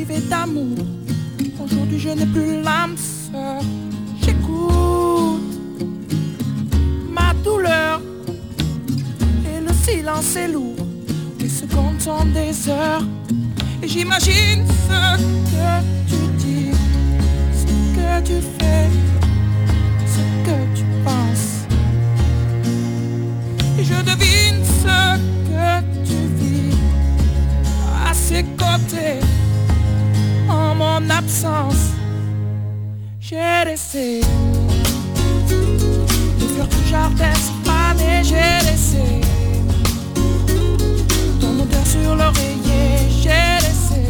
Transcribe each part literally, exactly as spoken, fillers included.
rêvé d'amour. Aujourd'hui je n'ai plus l'âme sœur. J'écoute ma douleur et le silence est lourd. Les secondes sont des heures et j'imagine ce que tu dis, ce que tu fais, ce que tu penses. Et je devine ce que tu vis à ses côtés en mon absence. J'ai laissé les fleurs du jardin se faner. J'ai laissé ton odeur sur l'oreiller. J'ai laissé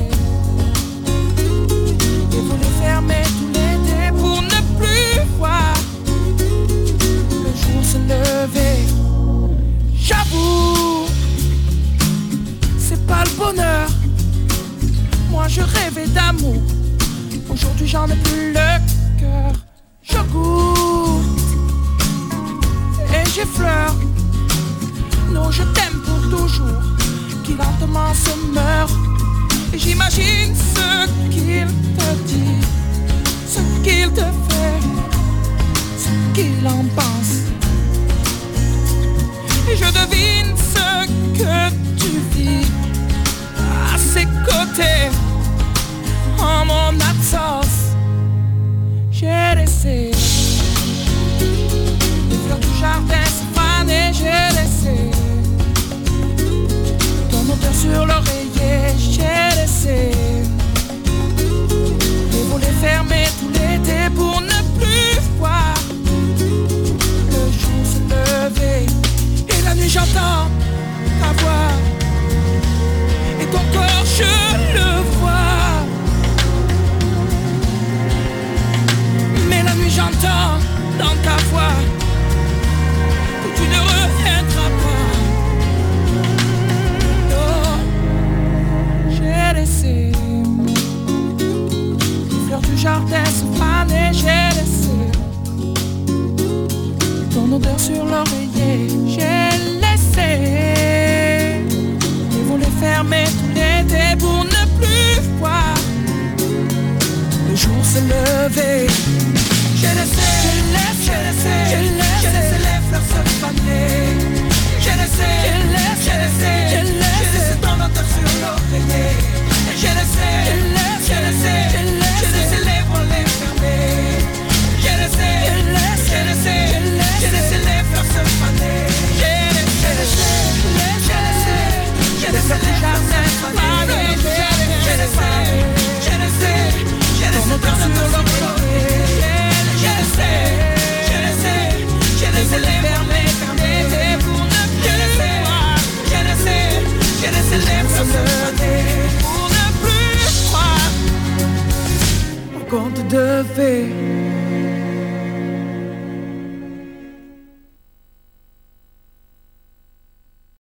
les volets fermés tout l'été pour ne plus voir le jour se lever. J'avoue, c'est pas le bonheur. Moi je rêvais d'amour. Aujourd'hui j'en ai plus le cœur. Je goûte et j'effleure nos je t'aime pour toujours qui lentement se meurt. Et j'imagine ce qu'il te dit, ce qu'il te fait, ce qu'il en pense. Et je devine ce que tu vis à ses côtés en mon absence. J'ai laissé les fleurs du jardin se faner. J'ai laissé ton odeur sur l'oreiller. J'ai laissé les volets fermés tout l'été pour ne plus voir le jour se lever. Et la nuit j'entends ta voix et ton corps je le vois. Mais la nuit j'entends dans ta voix que tu ne reviendras pas. Oh, j'ai laissé les fleurs du jardin se faner. J'ai laissé ton odeur sur l'oreiller. J'ai laissé les volets fermés tout l'été pour ne plus voir le jour se lever. J'ai laissé, j'ai laissé, j'ai laissé, j'ai laissé les fleurs se faner. J'ai laissé, j'ai laissé, j'ai laissé, j'ai laissé ton odeur sur l'oreiller. J'ai laissé, j'ai laissé, j'ai laissé, j'ai laissé les volets fermés. J'ai laissé, j'ai laissé, j'ai laissé, j'ai laissé les fleurs se faner. J'ai laissé, j'ai laissé, j'ai laissé les fleurs se faner. J'ai laissé, j'ai laissé, j'ai laissé ton odeur sur l'oreiller. J'ai laissé, j'ai laissé, j'ai laissé les fermés, fermés pour ne plus voir. J'ai laissé, j'ai laissé les fleurs se faner pour ne plus croire au conte de fées.